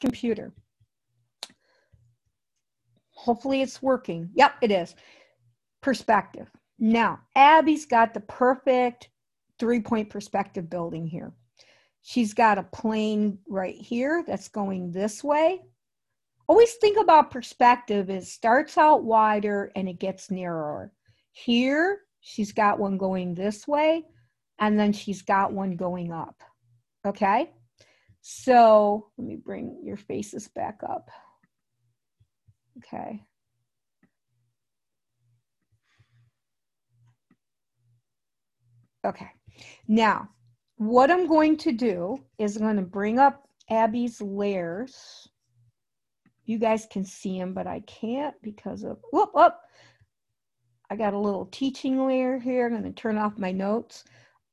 computer. Hopefully it's working. Yep, it is. Perspective. Now, Abby's got the perfect 3-point perspective building here. She's got a plane right here that's going this way. Always think about perspective. It starts out wider and it gets narrower. Here, she's got one going this way, and then she's got one going up. Okay? So let me bring your faces back up. Okay. Okay. Now, what I'm going to do is I'm going to bring up Abby's layers. You guys can see them, but I can't because of, whoop. I got a little teaching layer here. I'm going to turn off my notes.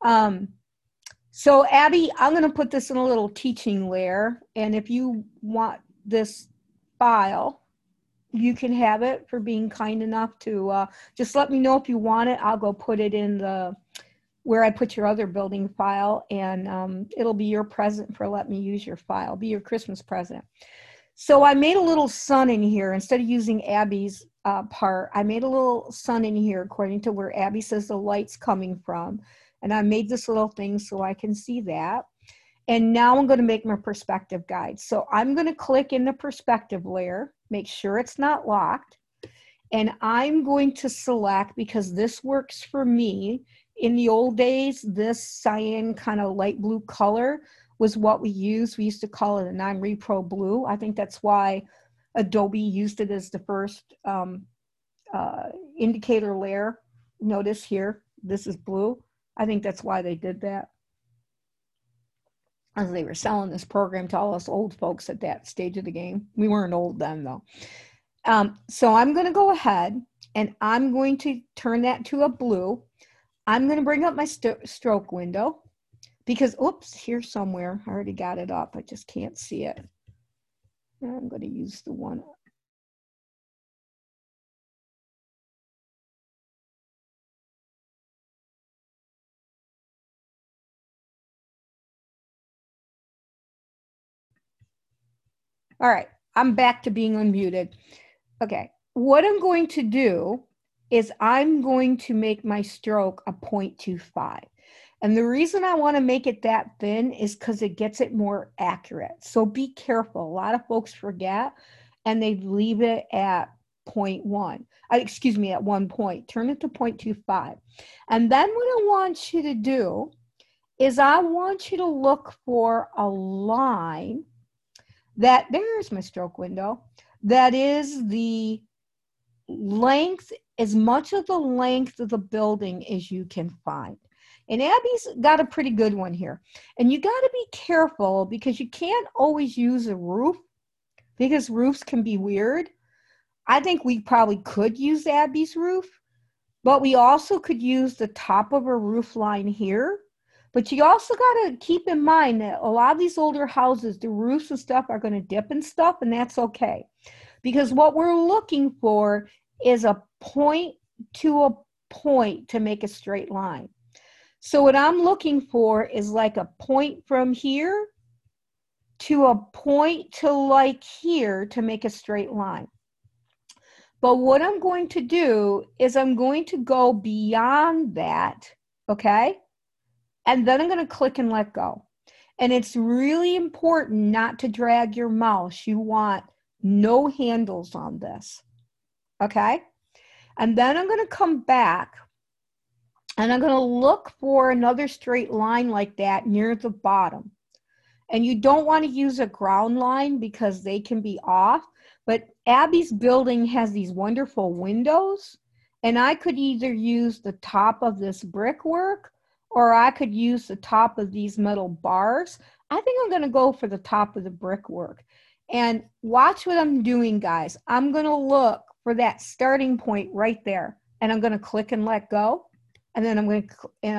So Abby, I'm going to put this in a little teaching layer. And if you want this file, you can have it for being kind enough to just let me know if you want it. I'll go put it in the where I put your other building file, and it'll be your present for letting me use your file, be your Christmas present. So I made a little sun in here. Instead of using Abby's part, I made a little sun in here according to where Abby says the light's coming from. And I made this little thing so I can see that. And now I'm going to make my perspective guide. So I'm going to click in the perspective layer, make sure it's not locked. And I'm going to select, because this works for me. In the old days, this cyan kind of light blue color was what we used. We used to call it a non-repro blue. I think that's why Adobe used it as the first indicator layer. Notice here, this is blue. I think that's why they did that. As they were selling this program to all us old folks at that stage of the game. We weren't old then, though. So I'm going to go ahead and I'm going to turn that to a blue. I'm going to bring up my stroke window because, oops, here somewhere. I already got it up. I just can't see it. I'm going to use the one. All right, I'm back to being unmuted. Okay, what I'm going to do is I'm going to make my stroke a 0.25. And the reason I want to make it that thin is because it gets it more accurate. So be careful. A lot of folks forget and they leave it at 0.1. Excuse me, at 1 point. Turn it to 0.25. And then what I want you to do is I want you to look for a line that, there's my stroke window, that is the length, as much of the length of the building as you can find. And Abby's got a pretty good one here. And you got to be careful because you can't always use a roof because roofs can be weird. I think we probably could use Abby's roof, but we also could use the top of a roof line here. But you also got to keep in mind that a lot of these older houses, the roofs and stuff are going to dip and stuff, and that's okay. Because what we're looking for is a point to a point to make a straight line. So what I'm looking for is like a point from here to a point to like here to make a straight line. But what I'm going to do is I'm going to go beyond that, okay? And then I'm going to click and let go. And it's really important not to drag your mouse. You want no handles on this, okay? And then I'm going to come back and I'm going to look for another straight line like that near the bottom. And you don't want to use a ground line because they can be off. But Abby's building has these wonderful windows. And I could either use the top of this brickwork or I could use the top of these metal bars. I think I'm going to go for the top of the brickwork. And watch what I'm doing, guys. I'm going to look for that starting point right there. And I'm going to click and let go. And then I'm going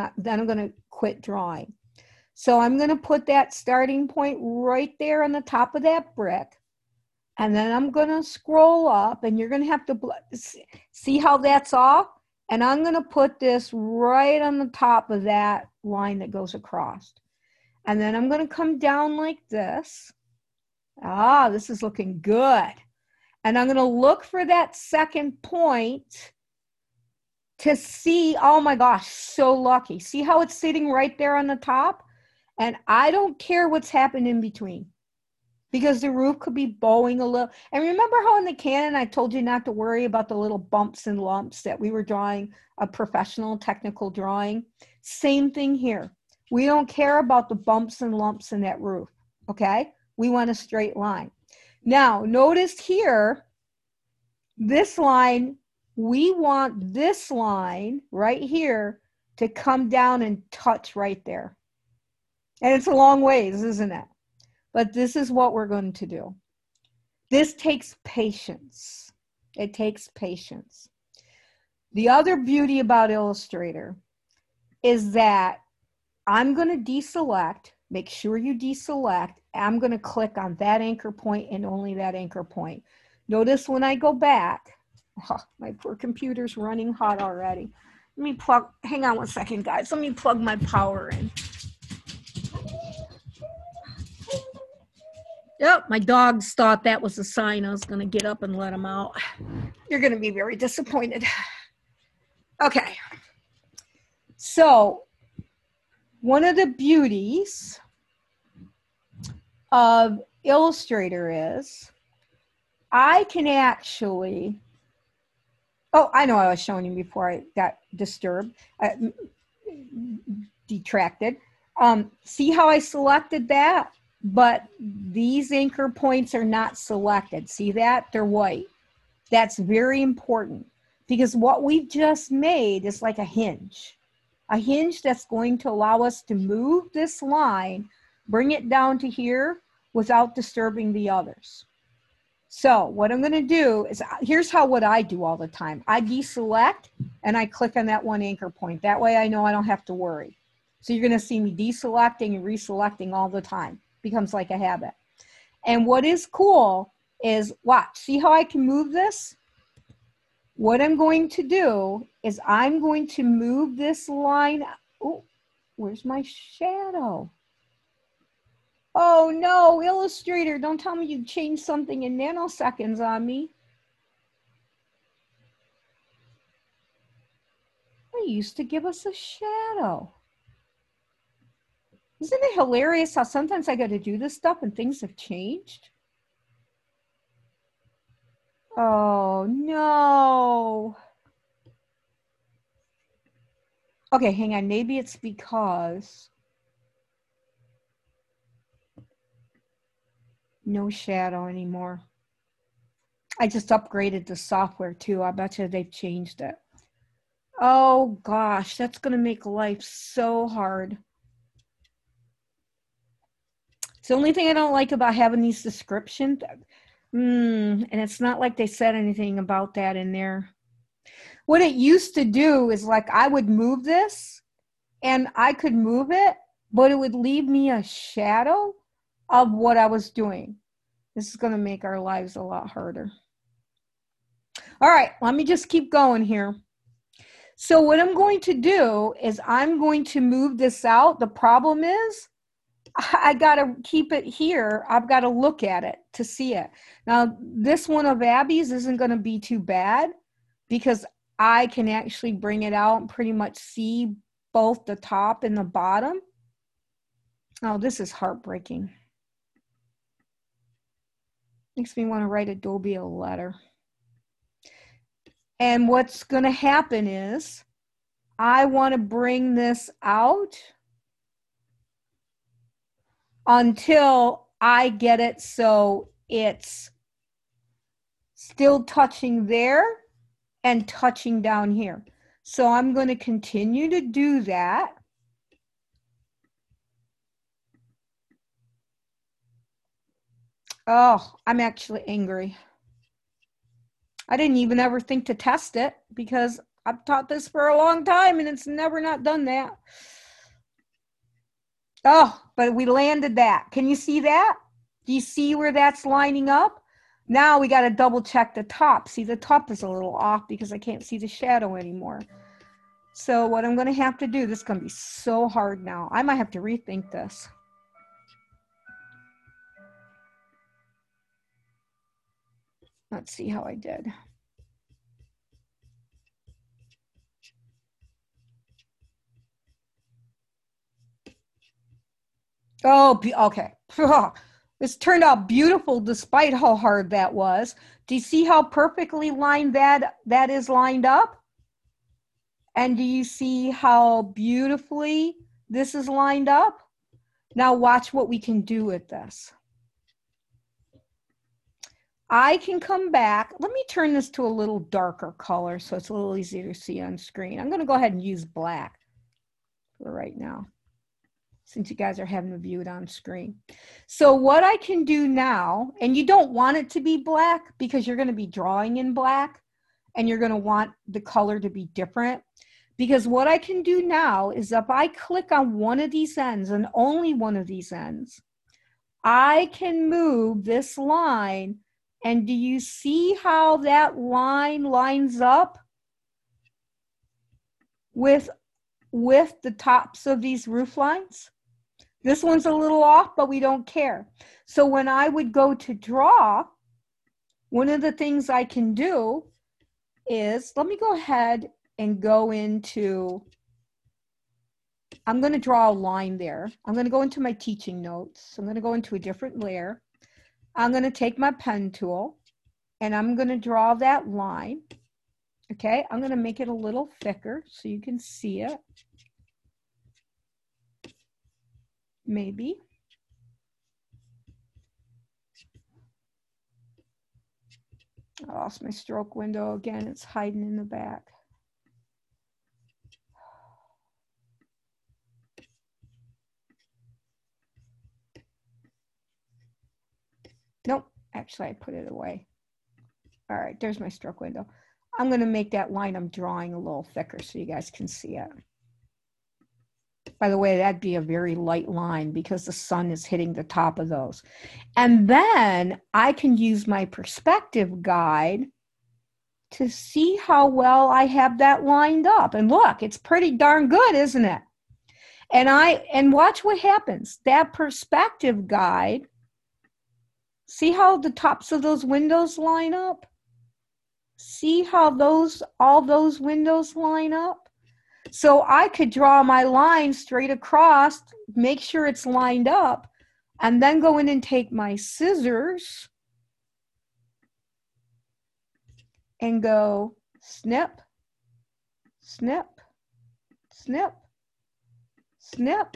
to quit drawing. So I'm going to put that starting point right there on the top of that brick. And then I'm going to scroll up and you're going to have to see how that's off. And I'm going to put this right on the top of that line that goes across. And then I'm going to come down like this. Ah, this is looking good. And I'm going to look for that second point to see, oh my gosh, so lucky. See how it's sitting right there on the top? And I don't care what's happened in between because the roof could be bowing a little. And remember how in the Canon I told you not to worry about the little bumps and lumps that we were drawing a professional technical drawing? Same thing here. We don't care about the bumps and lumps in that roof, okay? We want a straight line. Now, notice here, this line, we want this line right here to come down and touch right there. And it's a long ways, isn't it? But this is what we're going to do. This takes patience. It takes patience. The other beauty about Illustrator is that I'm going to deselect, make sure you deselect. I'm going to click on that anchor point and only that anchor point. Notice when I go back, oh, my poor computer's running hot already. Let me plug, hang on one second, guys. Let me plug my power in. Yep, my dogs thought that was a sign I was going to get up and let them out. You're going to be very disappointed. Okay. So, one of the beauties of Illustrator is I can actually, oh, I know I was showing you before I got disturbed, detracted. See how I selected that? But these anchor points are not selected. See that? They're white. That's very important because what we've just made is like a hinge that's going to allow us to move this line, bring it down to here without disturbing the others. So what I'm going to do is, here's what I do all the time. I deselect and I click on that one anchor point. That way I know I don't have to worry. So you're going to see me deselecting and reselecting all the time. Becomes like a habit. And what is cool is, watch, see how I can move this? What I'm going to do is I'm going to move this line. Oh, where's my shadow? Oh no, Illustrator, don't tell me you changed something in nanoseconds on me. They used to give us a shadow. Isn't it hilarious how sometimes I got to do this stuff and things have changed? Oh no. Okay, hang on. Maybe it's because no shadow anymore. I just upgraded the software too. I bet you they've changed it. Oh gosh, that's going to make life so hard. It's the only thing I don't like about having these descriptions. And it's not like they said anything about that in there. What it used to do is like I would move this and I could move it, but it would leave me a shadow of what I was doing. This is going to make our lives a lot harder. All right, let me just keep going here. So what I'm going to do is I'm going to move this out. The problem is I got to keep it here. I've got to look at it to see it. Now, this one of Abby's isn't going to be too bad because I can actually bring it out and pretty much see both the top and the bottom. Oh, this is heartbreaking. Makes me want to write Adobe a letter. And what's going to happen is I want to bring this out until I get it so it's still touching there and touching down here. So I'm going to continue to do that. Oh, I'm actually angry. I didn't even ever think to test it because I've taught this for a long time and it's never not done that. Oh, but we landed that. Can you see that? Do you see where that's lining up? Now we got to double check the top. See, the top is a little off because I can't see the shadow anymore. So what I'm going to have to do, this is going to be so hard now. I might have to rethink this. Let's see how I did. Oh, okay. This turned out beautiful despite how hard that was. Do you see how perfectly lined that is lined up? And do you see how beautifully this is lined up? Now watch what we can do with this. I can come back. Let me turn this to a little darker color so it's a little easier to see on screen. I'm going to go ahead and use black for right now, since you guys are having to view it on screen. So what I can do now, and you don't want it to be black because you're going to be drawing in black and you're going to want the color to be different. Because what I can do now is if I click on one of these ends and only one of these ends, I can move this line. And do you see how that line lines up with the tops of these roof lines? This one's a little off, but we don't care. So when I would go to draw, one of the things I can do is, let me go ahead and go into, I'm going to draw a line there. I'm going to go into my teaching notes. I'm going to go into a different layer. I'm going to take my pen tool and I'm going to draw that line. Okay, I'm going to make it a little thicker so you can see it. Maybe. I lost my stroke window again. It's hiding in the back. Nope, actually I put it away. All right, there's my stroke window. I'm going to make that line I'm drawing a little thicker so you guys can see it. By the way, that'd be a very light line because the sun is hitting the top of those. And then I can use my perspective guide to see how well I have that lined up. And look, it's pretty darn good, isn't it? And watch what happens. That perspective guide, see how the tops of those windows line up? See how all those windows line up? So I could draw my line straight across, make sure it's lined up, and then go in and take my scissors and go snip, snip, snip, snip.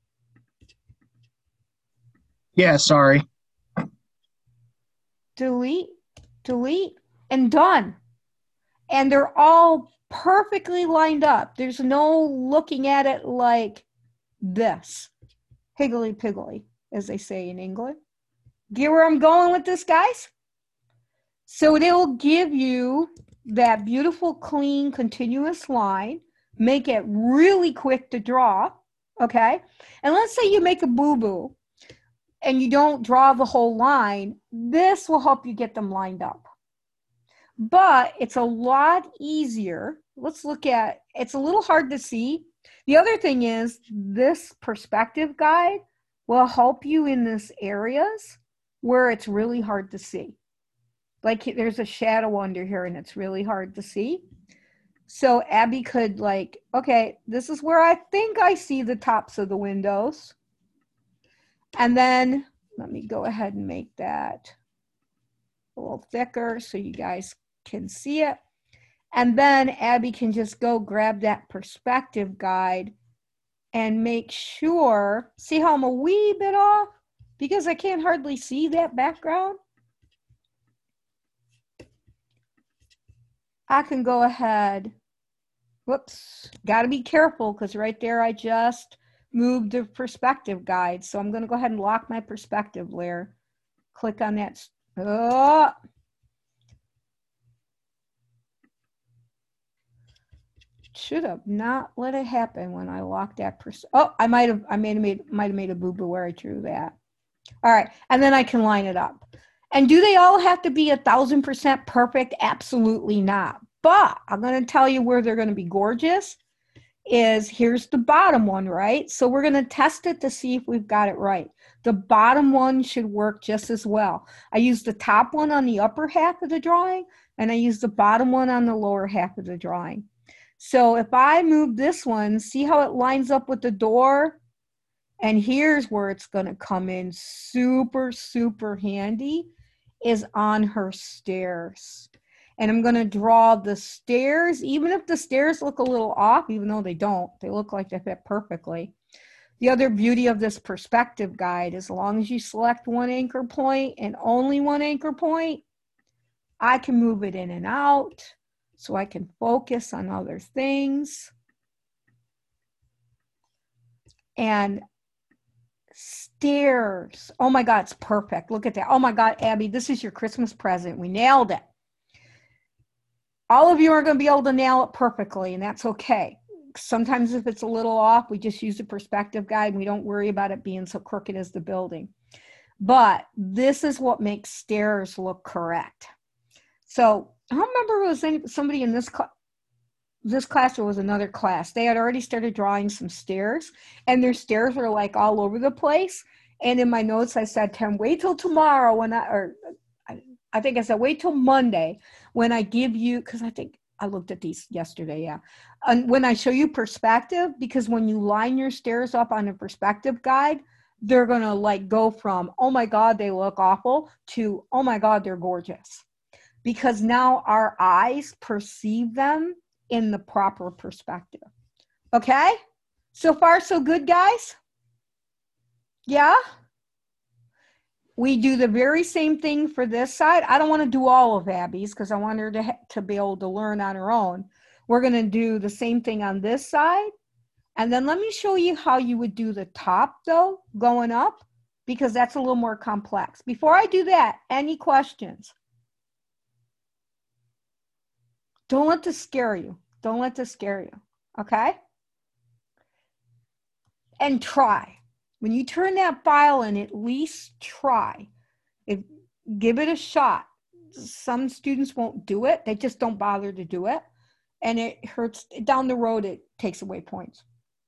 Yeah, sorry. Delete, delete, and done. And they're all perfectly lined up. There's no looking at it like this. Higgly piggly, as they say in England. Get where I'm going with this, guys? So it'll give you that beautiful, clean, continuous line. Make it really quick to draw, okay? And let's say you make a boo-boo and you don't draw the whole line. This will help you get them lined up. But it's a lot easier. Let's look at, it's a little hard to see. The other thing is this perspective guide will help you in these areas where it's really hard to see. Like there's a shadow under here and it's really hard to see. So Abby could like, okay, this is where I think I see the tops of the windows. And then let me go ahead and make that a little thicker so you guys can see it. And then Abby can just go grab that perspective guide and make sure, see how I'm a wee bit off because I can't hardly see that background. I can go ahead, whoops, gotta be careful because right there I just moved the perspective guide. So I'm gonna go ahead and lock my perspective layer. Click on that, oh. Should have not let it happen when I locked that oh, I might have made a boo-boo where I drew that. All right, and then I can line it up. And do they all have to be 1,000% perfect? Absolutely not. But I'm going to tell you where they're going to be gorgeous is here's the bottom one, right? So we're going to test it to see if we've got it right. The bottom one should work just as well. I use the top one on the upper half of the drawing, and I use the bottom one on the lower half of the drawing. So if I move this one, see how it lines up with the door? And here's where it's going to come in super, super handy, is on her stairs. And I'm going to draw the stairs, even if the stairs look a little off, even though they don't, they look like they fit perfectly. The other beauty of this perspective guide, as long as you select one anchor point and only one anchor point, I can move it in and out so I can focus on other things. And stairs. Oh my God, it's perfect. Look at that. Oh my God, Abby, this is your Christmas present. We nailed it. All of you are going to be able to nail it perfectly, and that's okay. Sometimes if it's a little off, we just use the perspective guide and we don't worry about it being so crooked as the building. But this is what makes stairs look correct. So I don't remember if it was somebody in this class or was another class. They had already started drawing some stairs, and their stairs were like all over the place. And in my notes, I said to him, wait till tomorrow when I think I said, wait till Monday when I give you, because I think I looked at these yesterday, yeah. And when I show you perspective, because when you line your stairs up on a perspective guide, they're going to like go from, oh my God, they look awful, to, oh my God, they're gorgeous. Because now our eyes perceive them in the proper perspective. Okay? So far, so good, guys? Yeah? We do the very same thing for this side. I don't want to do all of Abby's because I want her to be able to learn on her own. We're going to do the same thing on this side. And then let me show you how you would do the top, though, going up, because that's a little more complex. Before I do that, any questions? Don't let this scare you. Don't let this scare you, okay? And try. When you turn that file in, at least try. Give it a shot. Some students won't do it. They just don't bother to do it. And it hurts. Down the road, it takes away points.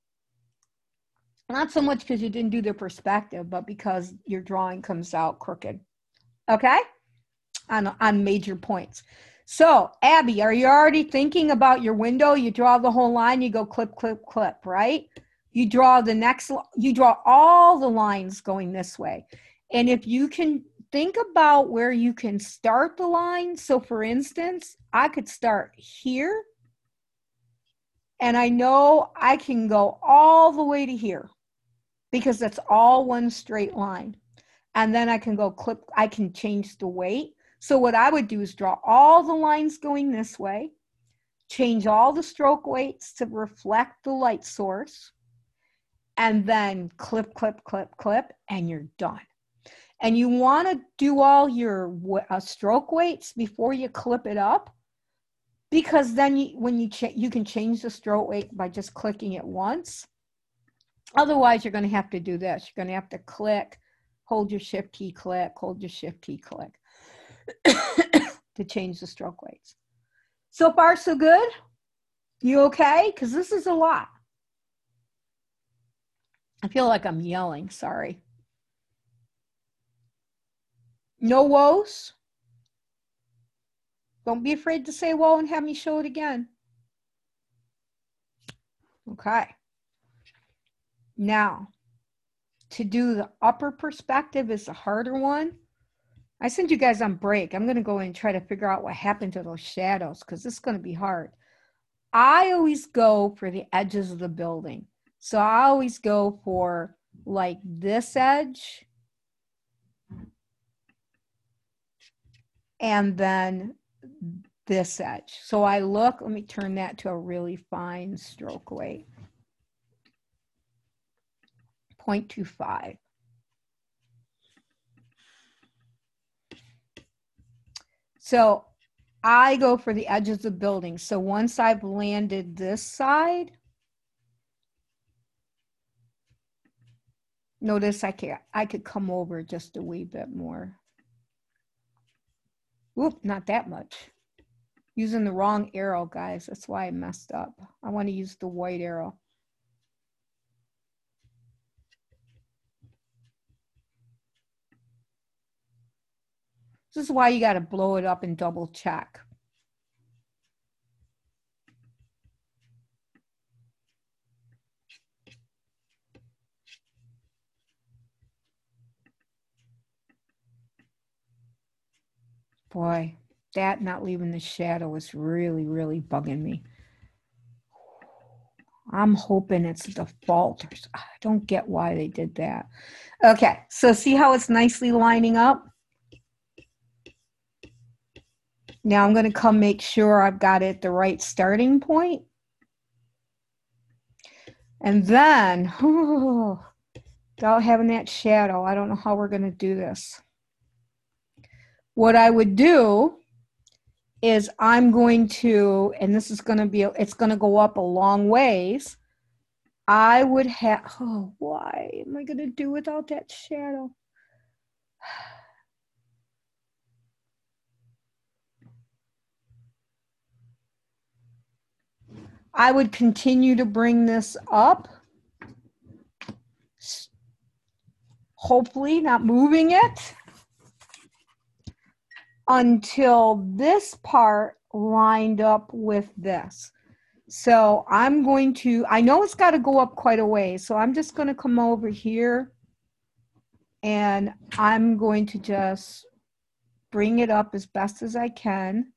Not so much because you didn't do the perspective, but because your drawing comes out crooked. Okay? On major points. So, Abby, are you already thinking about your window? You draw the whole line, you go clip, clip, clip, right? You draw all the lines going this way. And if you can think about where you can start the line. So for instance, I could start here. And I know I can go all the way to here because that's all one straight line. And then I can go clip, I can change the weight. So what I would do is draw all the lines going this way, change all the stroke weights to reflect the light source, and then clip, clip, clip, clip, and you're done. And you want to do all your stroke weights before you clip it up, because then you can change the stroke weight by just clicking it once. Otherwise, you're going to have to do this. You're going to have to click, hold your shift key, click, hold your shift key, click to change the stroke weights. So far, so good? You okay? Because this is a lot. I feel like I'm yelling, sorry. No woes? Don't be afraid to say whoa and have me show it again. Okay. Now, to do the upper perspective is the harder one. I sent you guys on break. I'm going to go and try to figure out what happened to those shadows because this is going to be hard. I always go for the edges of the building. So I always go for like this edge and then this edge. So I look, let me turn that to a really fine stroke weight. 0.25. So I go for the edges of the building. So once I've landed this side, notice I could come over just a wee bit more. Oop, not that much. Using the wrong arrow, guys. That's why I messed up. I want to use the white arrow. This is why you got to blow it up and double check. Boy, that not leaving the shadow is really, really bugging me. I'm hoping it's default. I don't get why they did that. Okay, so see how it's nicely lining up? Now I'm going to come make sure I've got it the right starting point. And then, without having that shadow, I don't know how we're going to do this. What I would do is I'm going to, and this is going to be, it's going to go up a long ways. I would have, oh, why am I going to do without that shadow? I would continue to bring this up, hopefully not moving it, until this part lined up with this. So I'm going to, I know it's got to go up quite a way, so I'm just going to come over here and I'm going to just bring it up as best as I can.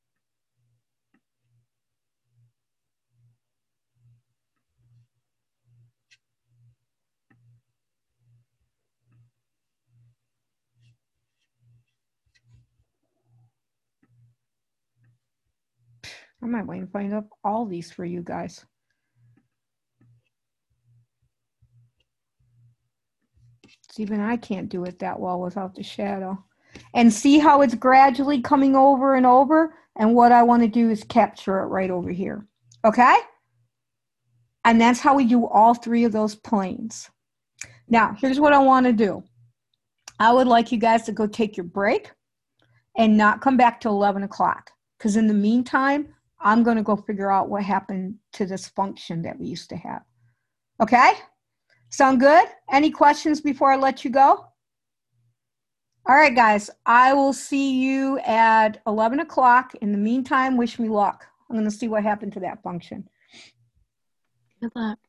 I might want to find up all these for you guys. So even I can't do it that well without the shadow. And see how it's gradually coming over and over? And what I want to do is capture it right over here. Okay? And that's how we do all three of those planes. Now, here's what I want to do. I would like you guys to go take your break and not come back till 11 o'clock. Because in the meantime, I'm going to go figure out what happened to this function that we used to have. Okay? Sound good? Any questions before I let you go? All right, guys. I will see you at 11 o'clock. In the meantime, wish me luck. I'm going to see what happened to that function. Good luck.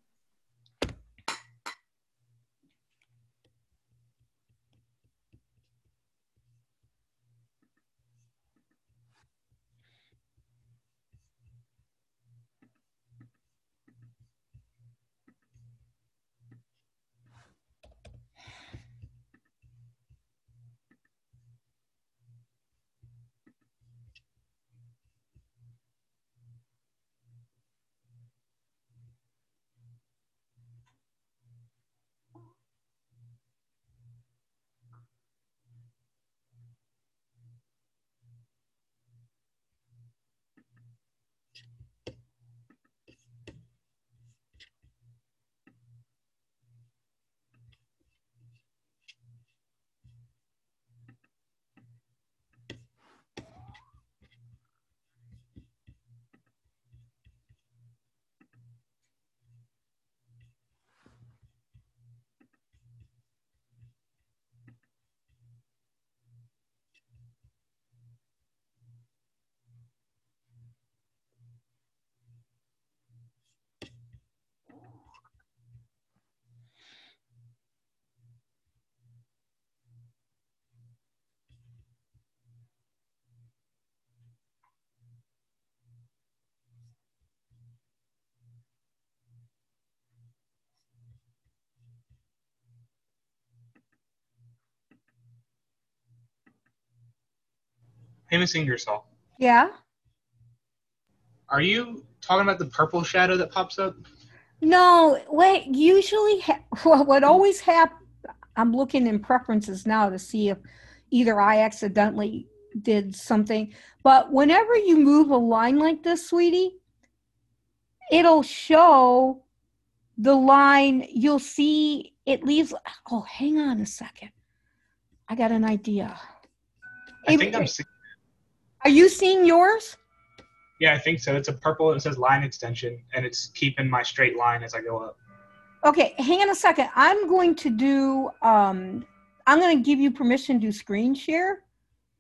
Hey, Miss Ingersoll. Yeah? Are you talking about the purple shadow that pops up? No, wait, usually, what always happens, I'm looking in preferences now to see if either I accidentally did something, but whenever you move a line like this, sweetie, it'll show the line, you'll see it leaves, oh, hang on a second. I got an idea. I think I'm seeing. Are you seeing yours? Yeah, I think so. It's a purple. It says line extension, and it's keeping my straight line as I go up. Okay, hang on a second. I'm going to do, I'm going to give you permission to screen share.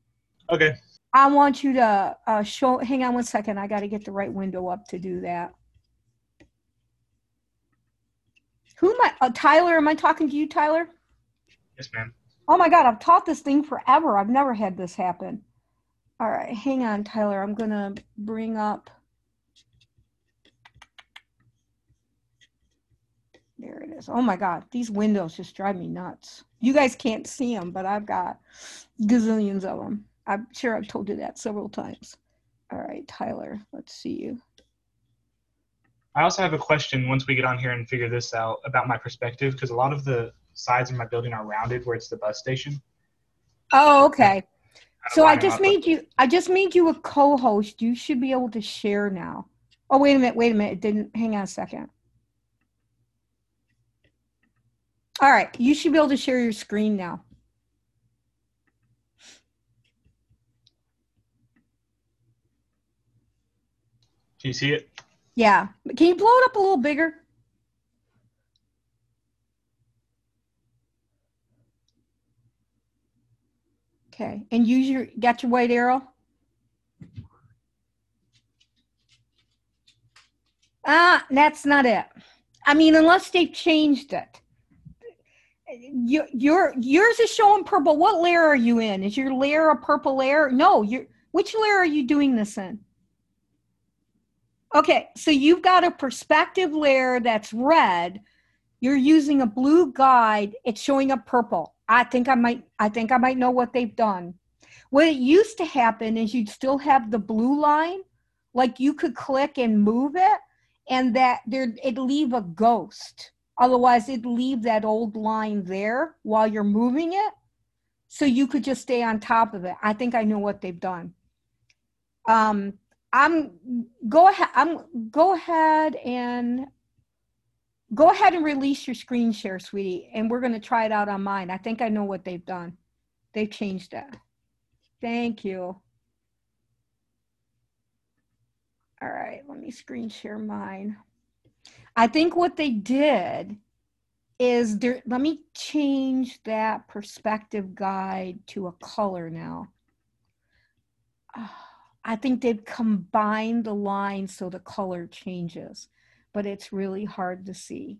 Okay. I want you to show, hang on one second. I got to get the right window up to do that. Who am I? Tyler, am I talking to you, Tyler? Yes, ma'am. Oh my God, I've taught this thing forever. I've never had this happen. All right, hang on, Tyler. I'm going to bring up. There it is. Oh my God, these windows just drive me nuts. You guys can't see them, but I've got gazillions of them. I'm sure I've told you that several times. All right, Tyler, let's see you. I also have a question once we get on here and figure this out about my perspective, because a lot of the sides of my building are rounded where it's the bus station. Oh, okay. So I line 'em just up. made you a co-host. You should be able to share now. Oh, wait a minute. It didn't. Hang on a second. All right, you should be able to share your screen now. Can you see it? Yeah. Can you blow it up a little bigger? Okay. And got your white arrow? That's not it. I mean, unless they've changed it. Yours is showing purple. What layer are you in? Is your layer a purple layer? No, which layer are you doing this in? Okay, so you've got a perspective layer that's red. You're using a blue guide. It's showing up purple. I think I might know what they've done. What it used to happen is you'd still have the blue line, like you could click and move it, and it'd leave a ghost. Otherwise, it'd leave that old line there while you're moving it, so you could just stay on top of it. I think I know what they've done. Go ahead and release your screen share, sweetie, and we're going to try it out on mine. I think I know what they've done. They've changed it. Thank you. All right, let me screen share mine. I think what they did is let me change that perspective guide to a color now. I think they've combined the lines so the color changes, but it's really hard to see.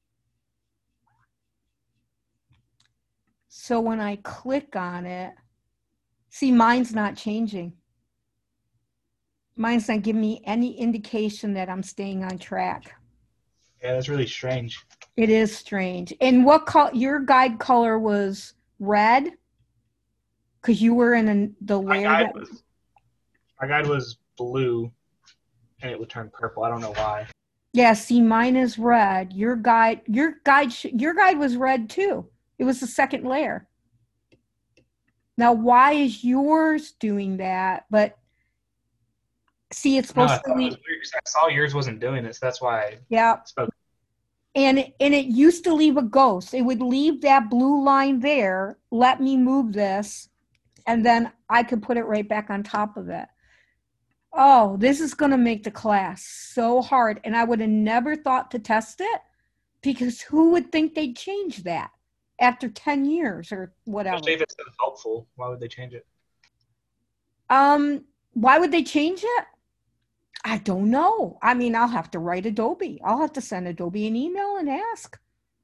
So when I click on it, see, mine's not changing. Mine's not giving me any indication that I'm staying on track. Yeah, that's really strange. It is strange. And what your guide color was red? Because you were in the layer. My guide was blue, and it would turn purple. I don't know why. Yeah, see, mine is red. Your guide was red too. It was the second layer. Now, why is yours doing that? But see, it's supposed to be. I saw yours wasn't doing this. That's why. Yeah. And it used to leave a ghost. It would leave that blue line there. Let me move this, and then I could put it right back on top of it. Oh, this is going to make the class so hard. And I would have never thought to test it, because who would think they'd change that after 10 years or whatever? Especially if it's so helpful. Why would they change it? Why would they change it? I don't know. I mean, I'll have to write Adobe. I'll have to send Adobe an email and ask.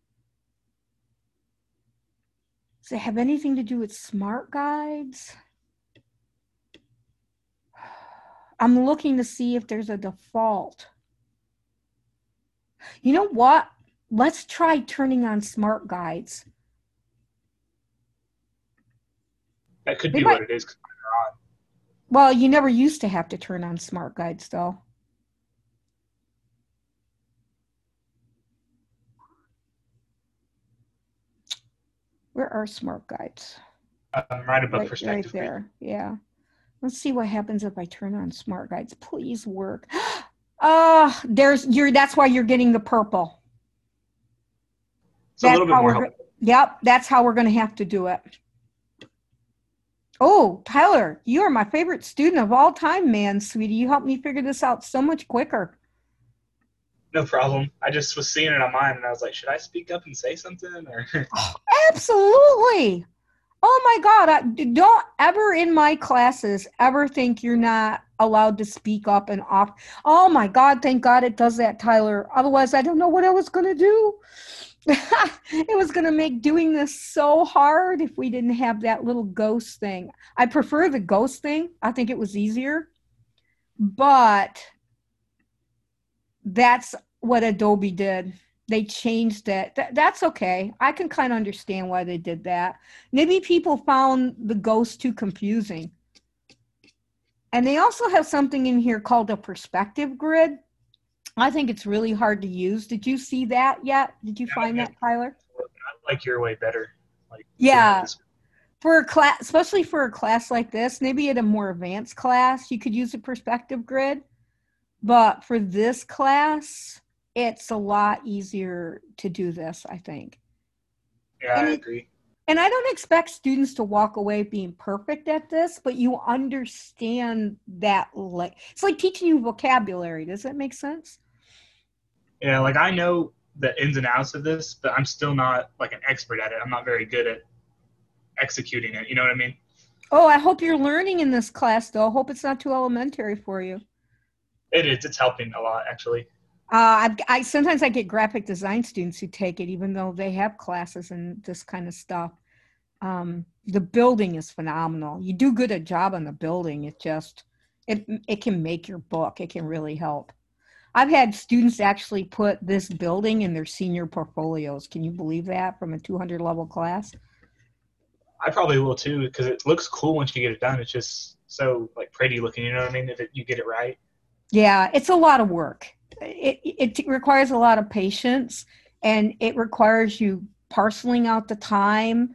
Does it have anything to do with smart guides? I'm looking to see if there's a default. You know what? Let's try turning on smart guides. That could be what it is. Well, you never used to have to turn on smart guides, though. Where are smart guides? Right above perspective. Right there. Yeah. Let's see what happens if I turn on smart guides. Please work. That's why you're getting the purple. It's a little bit more helpful. Yep, that's how we're going to have to do it. Oh, Tyler, you are my favorite student of all time, man, sweetie. You helped me figure this out so much quicker. No problem. I just was seeing it on mine, and I was like, should I speak up and say something? Or Absolutely. Oh my God, don't ever in my classes ever think you're not allowed to speak up and off. Oh my God, thank God it does that, Tyler. Otherwise, I don't know what I was going to do. It was going to make doing this so hard if we didn't have that little ghost thing. I prefer the ghost thing. I think it was easier. But that's what Adobe did. They changed it. That's okay. I can kind of understand why they did that. Maybe people found the ghost too confusing. And they also have something in here called a perspective grid. I think it's really hard to use. Did you see that yet? Did you find that, Tyler? I like your way better. Like, Yeah. For a class, especially for a class like this, maybe at a more advanced class, you could use a perspective grid. But for this class, it's a lot easier to do this, I think. Yeah, I agree. And I don't expect students to walk away being perfect at this, but you understand that. It's like teaching you vocabulary. Does that make sense? Yeah, like I know the ins and outs of this, but I'm still not like an expert at it. I'm not very good at executing it. You know what I mean? Oh, I hope you're learning in this class, though. I hope it's not too elementary for you. It is. It's helping a lot, actually. I sometimes I get graphic design students who take it, even though they have classes and this kind of stuff. The building is phenomenal. You do good a job on the building. It can make your book. It can really help. I've had students actually put this building in their senior portfolios. Can you believe that, from a 200 level class? I probably will too, because it looks cool once you get it done. It's just so like pretty looking. You know what I mean? If you get it right. Yeah, it's a lot of work. It requires a lot of patience, and it requires you parceling out the time.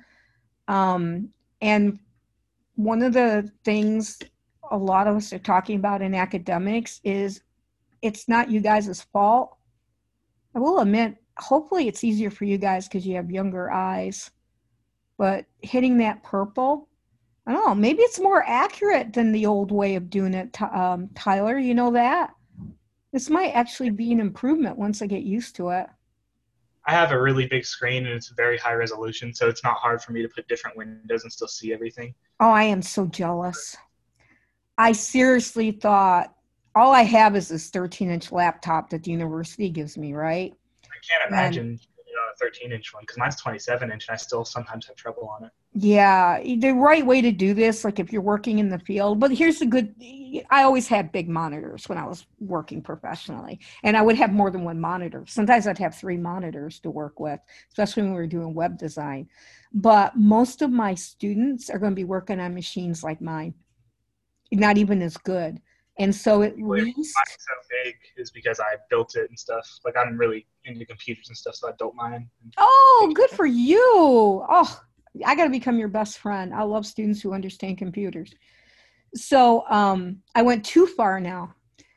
And one of the things a lot of us are talking about in academics is it's not you guys' fault. I will admit, hopefully it's easier for you guys because you have younger eyes. But hitting that purple, I don't know, maybe it's more accurate than the old way of doing it, Tyler. You know that? This might actually be an improvement once I get used to it. I have a really big screen and it's very high resolution, so it's not hard for me to put different windows and still see everything. Oh, I am so jealous. I seriously thought all I have is this 13-inch laptop that the university gives me, right? I can't imagine a 13-inch one because mine's 27-inch and I still sometimes have trouble on it. Yeah, the right way to do this, like if you're working in the field, but here's the good, I always had big monitors when I was working professionally, and I would have more than one monitor. Sometimes I'd have 3 monitors to work with, especially when we were doing web design. But most of my students are going to be working on machines like mine, not even as good. And so at least mine's so big is because I built it and stuff. Like I'm really into computers and stuff, so I built mine. Oh, good for you. Oh, I got to become your best friend. I love students who understand computers. So I went too far now.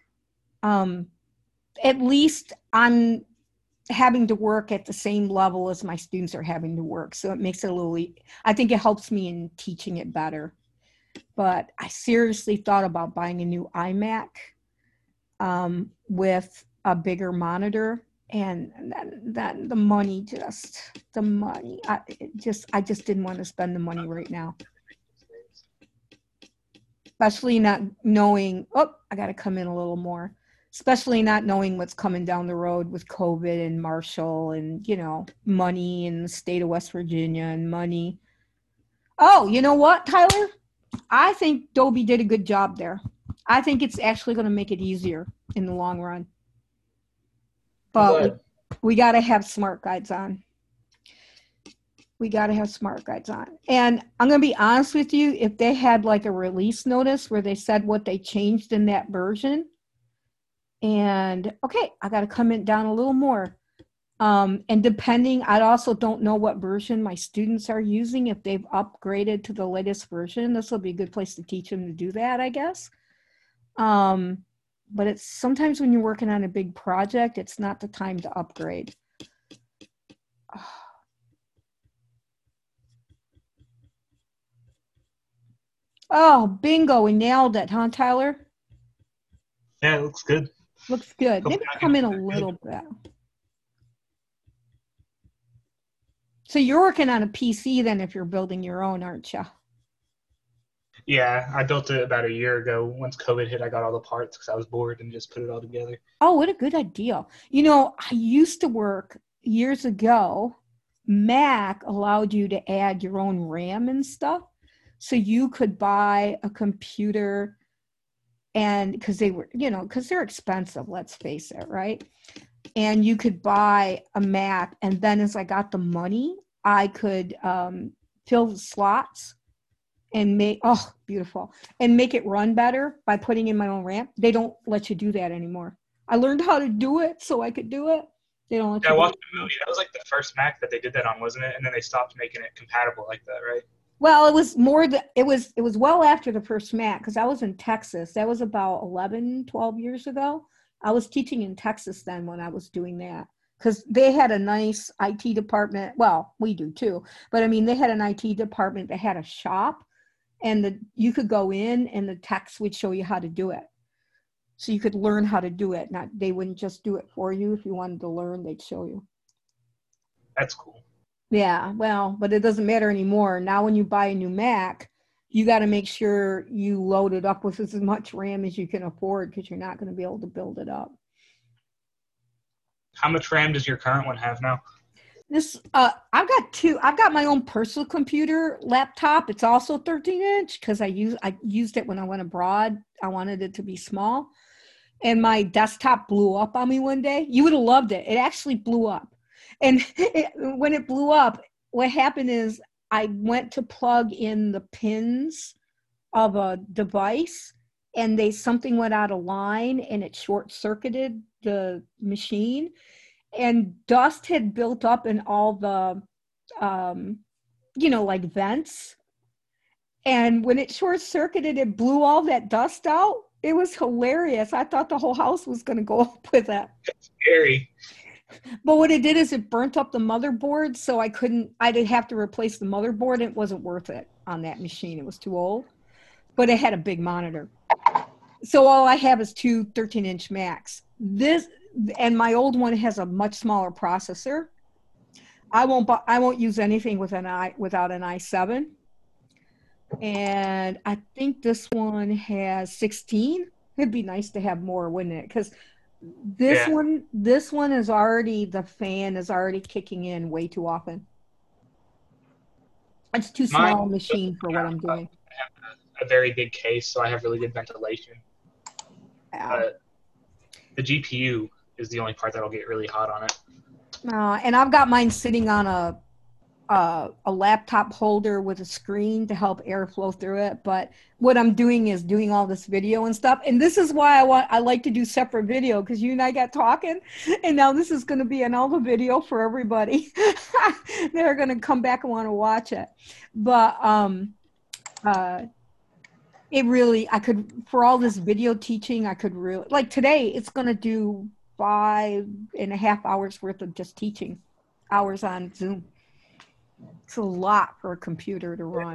At least I'm having to work at the same level as my students are having to work. So it makes it a little, I think it helps me in teaching it better. But I seriously thought about buying a new iMac with a bigger monitor. And that the money, I just didn't want to spend the money right now. Especially not knowing, I got to come in a little more. Especially not knowing what's coming down the road with COVID and Marshall and, money in the state of West Virginia and money. Oh, you know what, Tyler? I think Adobe did a good job there. I think it's actually going to make it easier in the long run. But we got to have smart guides on. And I'm going to be honest with you, if they had like a release notice where they said what they changed in that version, and okay, I got to comment down a little more. And depending, I also don't know what version my students are using. If they've upgraded to the latest version, this will be a good place to teach them to do that, I guess. But it's sometimes when you're working on a big project, it's not the time to upgrade. Oh, bingo, we nailed it, huh, Tyler? Yeah, it looks good. Looks good. Maybe come in a little bit. So you're working on a PC then if you're building your own, aren't you? Yeah, I built it about a year ago. Once COVID hit, I got all the parts because I was bored and just put it all together. Oh, what a good idea. You know, I used to work years ago. Mac allowed you to add your own RAM and stuff. So you could buy a computer and because they were, you know, because they're expensive, let's face it, right? And you could buy a Mac. And then as I got the money, I could fill the slots and beautiful, and make it run better by putting in my own RAM. They don't let you do that anymore. I learned how to do it so I could do it. They don't let you I do watched it. a movie. That was like the first Mac that they did that on, wasn't it? And then they stopped making it compatible like that, right? Well, it was more it was well after the first Mac because I was in Texas. That was about 11, 12 years ago. I was teaching in Texas then when I was doing that because they had a nice IT department. Well, we do too, but I mean, they had an IT department that had a shop and you could go in and the techs would show you how to do it. So you could learn how to do it. They wouldn't just do it for you. If you wanted to learn, they'd show you. That's cool. Yeah, well, but it doesn't matter anymore. Now when you buy a new Mac, you got to make sure you load it up with as much RAM as you can afford because you're not going to be able to build it up. How much RAM does your current one have now? I've got two. I've got my own personal computer laptop. It's also 13-inch because I used it when I went abroad. I wanted it to be small. And my desktop blew up on me one day. You would have loved it. It actually blew up. And when it blew up, what happened is I went to plug in the pins of a device and something went out of line and it short-circuited the machine. And dust had built up in all the, like vents. And when it short-circuited, it blew all that dust out. It was hilarious. I thought the whole house was going to go up with it. That's scary. But what it did is it burnt up the motherboard, so I did have to replace the motherboard, and it wasn't worth it on that machine. It was too old. But it had a big monitor. So all I have is two 13-inch Macs. And my old one has a much smaller processor. I won't use anything without an i7. And I think this one has 16. It'd be nice to have more, wouldn't it? Because this one is already, the fan is already kicking in way too often. It's too small a machine for what I'm doing. I have a very big case, so I have really good ventilation. The GPU is the only part that'll get really hot on it. And I've got mine sitting on a laptop holder with a screen to help airflow through it. But what I'm doing is doing all this video and stuff. And this is why I like to do separate video, because you and I got talking, and now this is going to be another video for everybody. They're going to come back and want to watch it. But it really, for all this video teaching, I could really, like today, it's going to do 5.5 hours worth of just teaching hours on Zoom. It's a lot for a computer to run.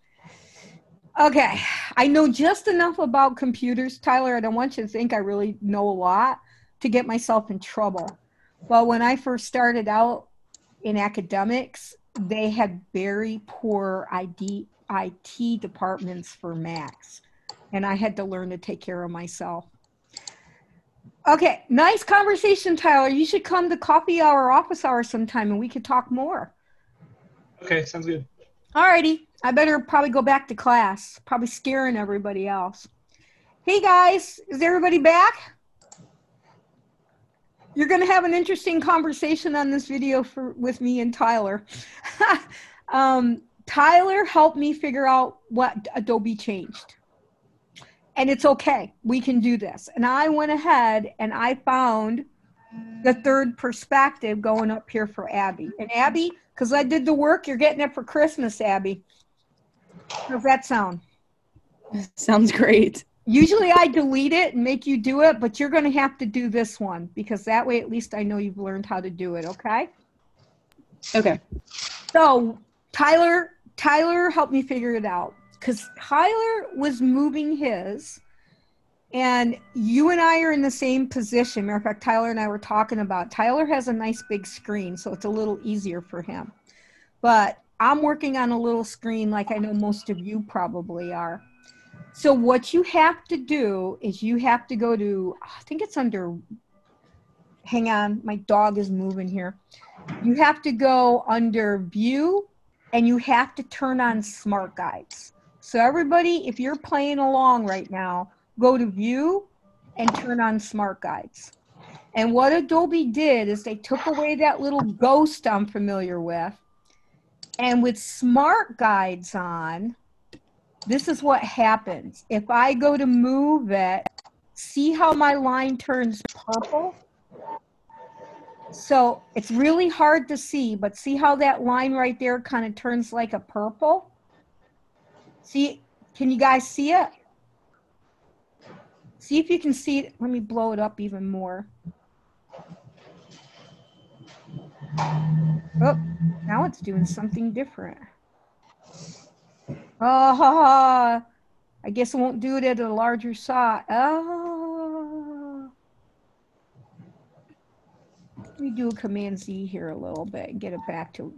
Okay, I know just enough about computers, Tyler. I don't want you to think I really know a lot to get myself in trouble. But when I first started out in academics, they had very poor IT departments for Macs, and I had to learn to take care of myself. Okay, nice conversation, Tyler. You should come to coffee hour, office hour sometime, and we could talk more. Okay, sounds good. All righty. I better probably go back to class. Probably scaring everybody else. Hey, guys. Is everybody back? You're going to have an interesting conversation on this video with me and Tyler. Tyler helped me figure out what Adobe changed. And it's okay. We can do this. And I went ahead and I found the third perspective going up here for Abby. And Abby, because I did the work, you're getting it for Christmas, Abby. How's that sound? Sounds great. Usually I delete it and make you do it, but you're going to have to do this one because that way at least I know you've learned how to do it, okay? Okay. So Tyler helped me figure it out because Tyler was moving his, and you and I are in the same position. Matter of fact, Tyler and I were talking about, Tyler has a nice big screen, so it's a little easier for him. but I'm working on a little screen like I know most of you probably are. So what you have to do is you have to go to, I think it's under, hang on, my dog is moving here. You have to go under View, and you have to turn on Smart Guides. So everybody, if you're playing along right now, go to View and turn on Smart Guides. And what Adobe did is they took away that little ghost I'm familiar with. And with Smart Guides on, this is what happens. If I go to move it, see how my line turns purple? So it's really hard to see, but see how that line right there kind of turns like a purple? See, can you guys see it? See if you can see it. Let me blow it up even more. Oh, now it's doing something different. Oh, I guess it won't do it at a larger size. Oh. Let me do a Command Z here a little bit and get it back to.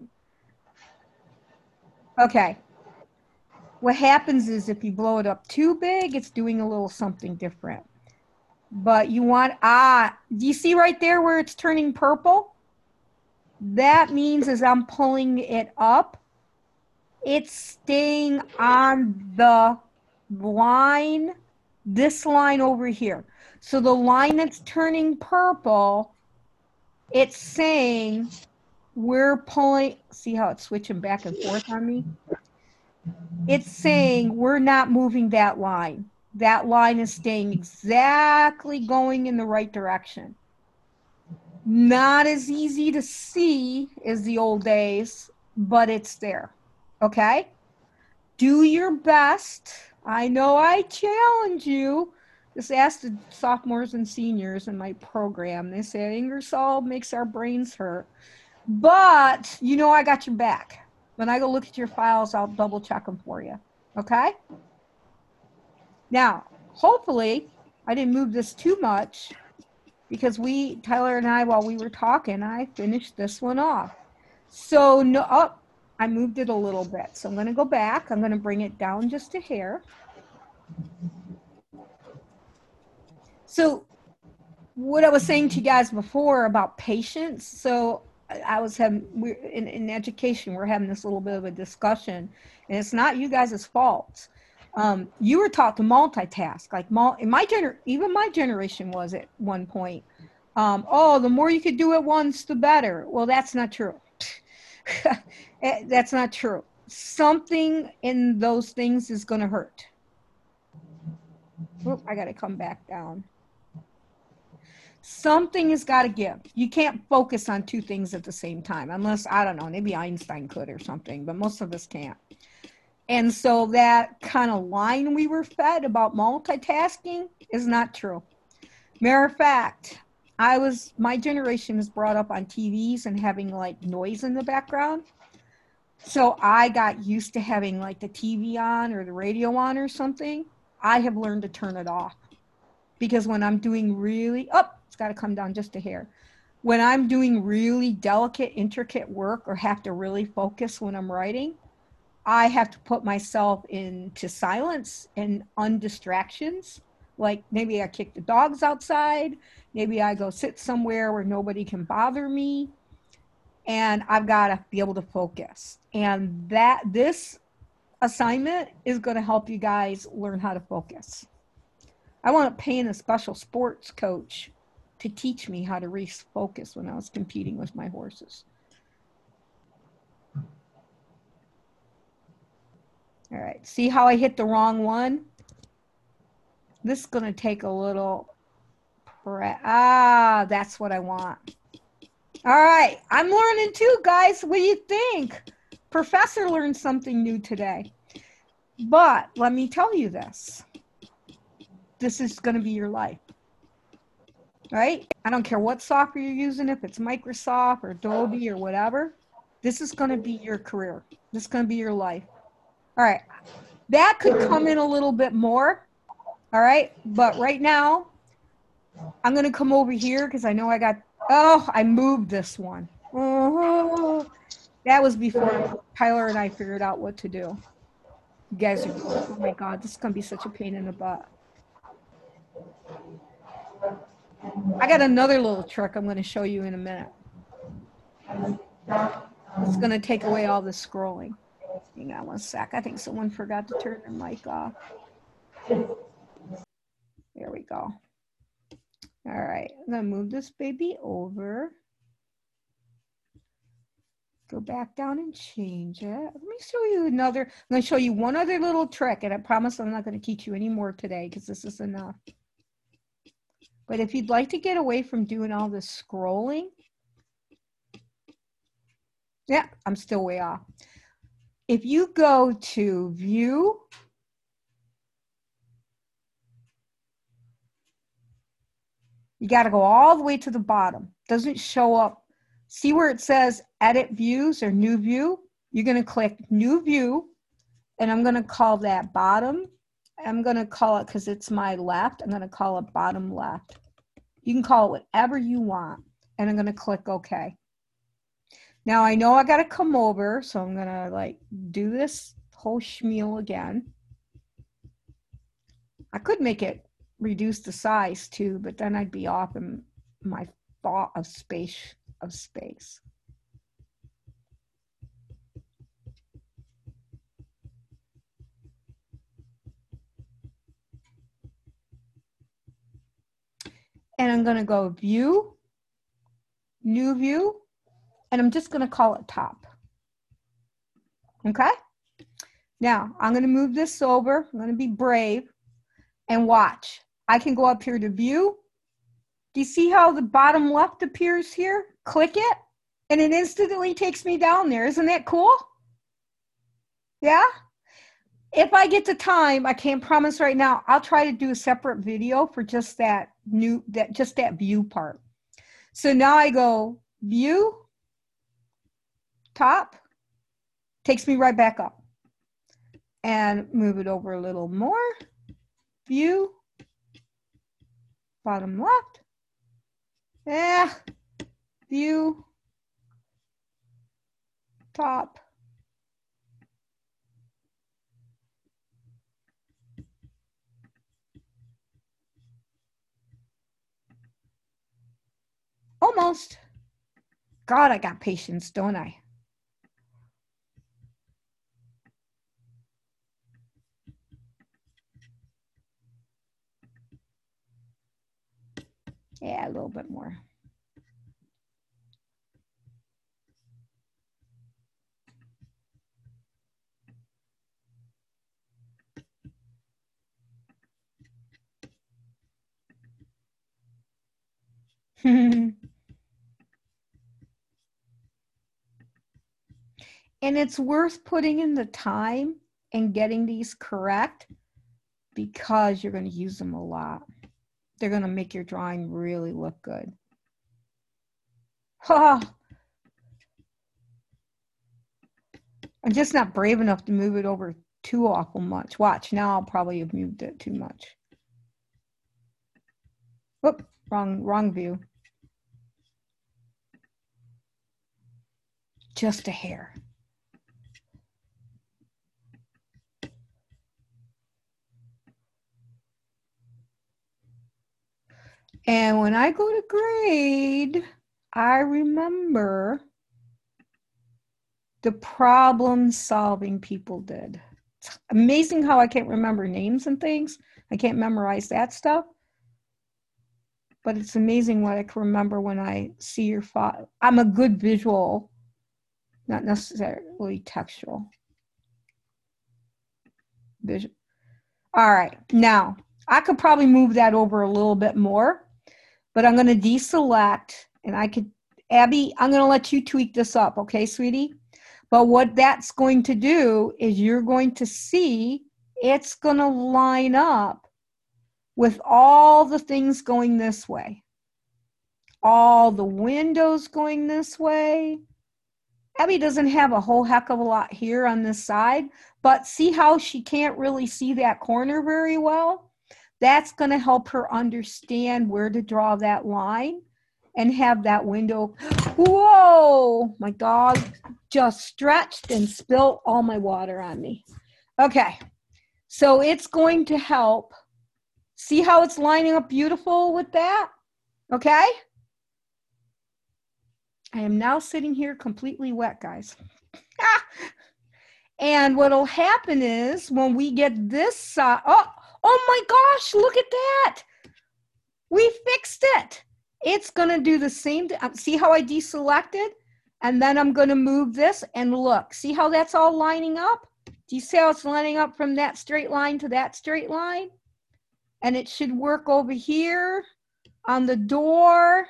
Okay. What happens is if you blow it up too big, it's doing a little something different. But you want, do you see right there where it's turning purple? That means as I'm pulling it up, it's staying on the line, this line over here. So the line that's turning purple, it's saying we're pulling, see how it's switching back and forth on me? It's saying we're not moving that line. That line is staying exactly going in the right direction. Not as easy to see as the old days, but it's there. Okay? Do your best. I know I challenge you. Just ask the sophomores and seniors in my program. They say Ingersoll makes our brains hurt. But you know I got your back. When I go look at your files, I'll double check them for you. Okay? Now, hopefully, I didn't move this too much because Tyler and I, while we were talking, I finished this one off. So, no, oh, I moved it a little bit. So I'm going to go back. I'm going to bring it down just a hair. So what I was saying to you guys before about patience. So I was having, in education, we're having this little bit of a discussion, and it's not you guys' fault. You were taught to multitask, like even my generation was at one point. Oh, the more you could do at once, the better. Well, that's not true. That's not true. Something in those things is going to hurt. Oop, I got to come back down. Something has got to give. You can't focus on two things at the same time, unless, I don't know, maybe Einstein could or something, but most of us can't. And so that kind of line we were fed about multitasking is not true. Matter of fact, my generation is brought up on TVs and having like noise in the background. So I got used to having like the TV on or the radio on or something. I have learned to turn it off because when I'm doing it's got to come down just a hair. When I'm doing really delicate, intricate work or have to really focus when I'm writing, I have to put myself into silence and undistractions. Like maybe I kick the dogs outside. Maybe I go sit somewhere where nobody can bother me. And I've got to be able to focus. And this assignment is going to help you guys learn how to focus. I wound up paying a special sports coach to teach me how to refocus when I was competing with my horses. All right, see how I hit the wrong one? This is going to take a little, that's what I want. All right, I'm learning too, guys. What do you think? Professor learned something new today. But let me tell you this. This is going to be your life. Right? I don't care what software you're using, if it's Microsoft or Adobe or whatever. This is going to be your career. This is going to be your life. All right. That could come in a little bit more. All right. But right now, I'm going to come over here because I know I moved this one. That was before Tyler and I figured out what to do. You guys are, oh my God, this is going to be such a pain in the butt. I got another little trick I'm going to show you in a minute. It's going to take away all the scrolling. Hang on one sec. I think someone forgot to turn their mic off. There we go. All right, I'm going to move this baby over. Go back down and change it. Let me show you another. I'm going to show you one other little trick, and I promise I'm not going to teach you any more today because this is enough. But if you'd like to get away from doing all this scrolling, yeah, I'm still way off. If you go to View, you got to go all the way to the bottom. Doesn't show up. See where it says Edit Views or New View? You're going to click New View, and I'm going to call that bottom. I'm going to call it, because it's my left, I'm going to call it bottom left. You can call it whatever you want, and I'm going to click OK. Now I know I got to come over, so I'm going to like do this whole schmeal again. I could make it reduce the size too, but then I'd be off in my thought of space. And I'm going to go View, New View, and I'm just going to call it Top. Okay? Now, I'm going to move this over. I'm going to be brave and watch. I can go up here to View. Do you see how the bottom left appears here? Click it, and it instantly takes me down there. Isn't that cool? Yeah? If I get the time, I can't promise right now, I'll try to do a separate video for just that view part. So now I go View, Top, takes me right back up. And move it over a little more. View, bottom left. Yeah. View, Top. Almost. God, I got patience, don't I? Yeah, a little bit more. And it's worth putting in the time and getting these correct because you're going to use them a lot. They're going to make your drawing really look good. I'm just not brave enough to move it over too awful much. Watch, now I'll probably have moved it too much. Whoop, wrong view. Just a hair. And when I go to grade, I remember the problem solving people did. It's amazing how I can't remember names and things. I can't memorize that stuff. But it's amazing what I can remember when I see your file. I'm a good visual, not necessarily textual. Visual. All right, now I could probably move that over a little bit more, but I'm going to deselect, and I could, Abby, I'm going to let you tweak this up, okay, sweetie? But what that's going to do is you're going to see it's going to line up with all the things going this way. All the windows going this way. Abby doesn't have a whole heck of a lot here on this side, but see how she can't really see that corner very well? That's going to help her understand where to draw that line. and have that window. Whoa, my dog just stretched and spilled all my water on me. Okay, so it's going to help. See how it's lining up beautiful with that? Okay. I am now sitting here completely wet, guys. And what'll happen is when we get this side, oh my gosh, look at that. We fixed it. It's going to do the same. See how I deselected? And then I'm going to move this and look. See how that's all lining up? Do you see how it's lining up from that straight line to that straight line? And it should work over here on the door.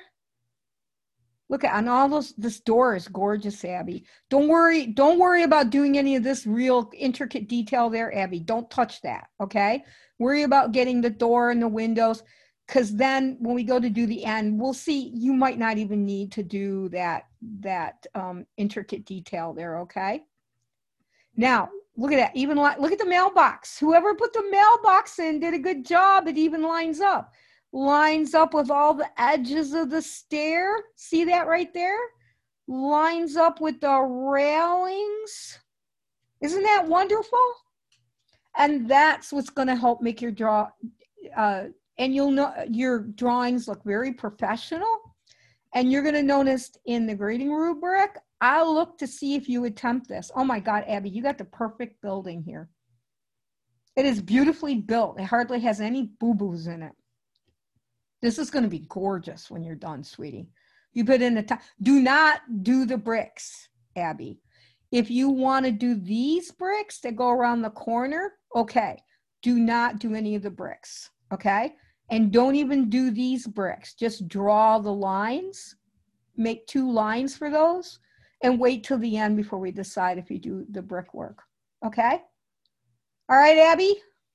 Look at on all those. This door is gorgeous, Abby. Don't worry about doing any of this real intricate detail there, Abby. Don't touch that, okay? Worry about getting the door and the windows, because then when we go to do the end, we'll see you might not even need to do that intricate detail there, okay? Now, look at that. Even look at the mailbox. Whoever put the mailbox in did a good job. It even lines up. Lines up with all the edges of the stair. See that right there? Lines up with the railings. Isn't that wonderful? And that's what's going to help make your and you'll know your drawings look very professional. And you're going to notice in the grading rubric, I'll look to see if you attempt this. Oh my God, Abby, you got the perfect building here. It is beautifully built. It hardly has any boo-boos in it. This is going to be gorgeous when you're done, sweetie. You put in the time. Do not do the bricks, Abby. If you want to do these bricks that go around the corner, okay. Do not do any of the bricks, okay? And don't even do these bricks. Just draw the lines. Make 2 lines for those and wait till the end before we decide if you do the brickwork, okay? All right, Abby?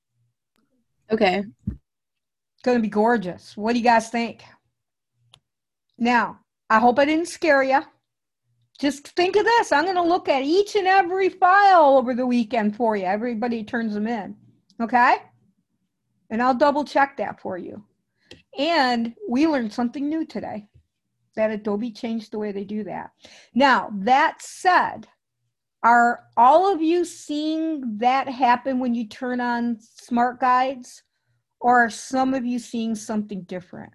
Okay. Going to be gorgeous. What do you guys think? Now, I hope I didn't scare you. Just think of this. I'm going to look at each and every file over the weekend for you. Everybody turns them in. Okay? And I'll double check that for you. And we learned something new today, that Adobe changed the way they do that. Now, that said, are all of you seeing that happen when you turn on Smart Guides? Or are some of you seeing something different?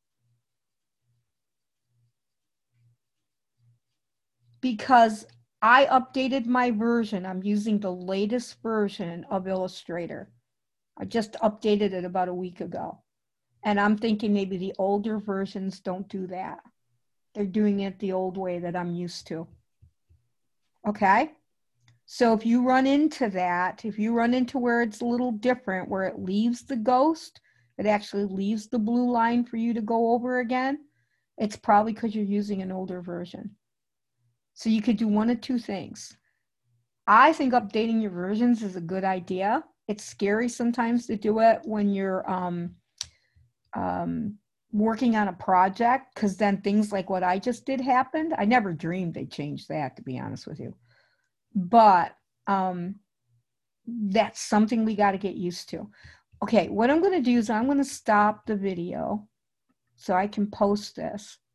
Because I updated my version. I'm using the latest version of Illustrator. I just updated it about a week ago. And I'm thinking maybe the older versions don't do that. They're doing it the old way that I'm used to. Okay? So if you run into that, if you run into where it's a little different, where it leaves the ghost, it actually leaves the blue line for you to go over again, it's probably because you're using an older version. So you could do one of 2 things. I think updating your versions is a good idea. It's scary sometimes to do it when you're working on a project, because then things like what I just did happened. I never dreamed they'd change that, to be honest with you. But that's something we got to get used to. Okay, what I'm going to do is I'm going to stop the video so I can post this.